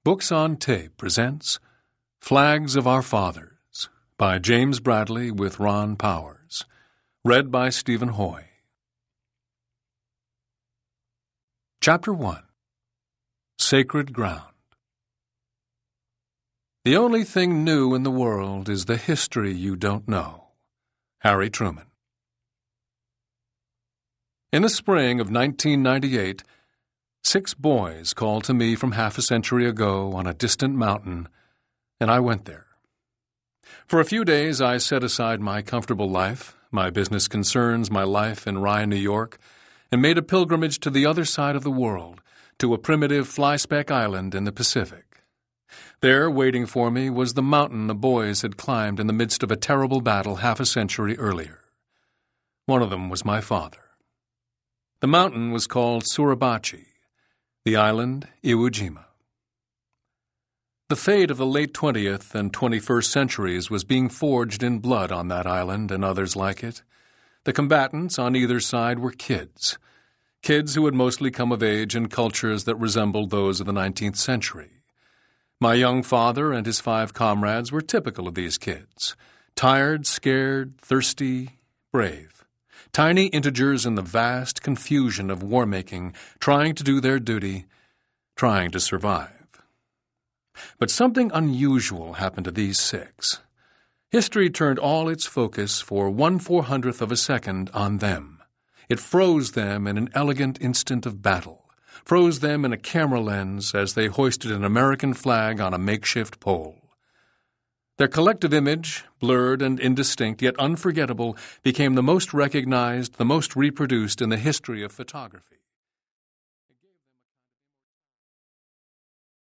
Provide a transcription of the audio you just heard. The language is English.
Books on Tape presents Flags of Our Fathers by James Bradley with Ron Powers. Read by Stephen Hoy. Chapter 1. Sacred Ground. The only thing new in the world is the history you don't know. Harry Truman. In the spring of 1998, 6 boys called to me from half a century ago on a distant mountain, and I went there. For a few days I set aside my comfortable life, my business concerns, my life in Rye, New York, and made a pilgrimage to the other side of the world, to a primitive fly-speck island in the Pacific. There, waiting for me, was the mountain the boys had climbed in the midst of a terrible battle half a century earlier. One of them was my father. The mountain was called Suribachi, the island Iwo Jima. The fate of the late 20th and 21st centuries was being forged in blood on that island and others like it. The combatants on either side were kids who had mostly come of age in cultures that resembled those of the 19th century. My young father and his 5 comrades were typical of these kids, tired, scared, thirsty, brave. Tiny integers in the vast confusion of war-making, trying to do their duty, trying to survive. But something unusual happened to these 6. History turned all its focus for 1/400th of a second on them. It froze them in an elegant instant of battle, froze them in a camera lens as they hoisted an American flag on a makeshift pole. Their collective image, blurred and indistinct yet unforgettable, became the most recognized, the most reproduced in the history of photography.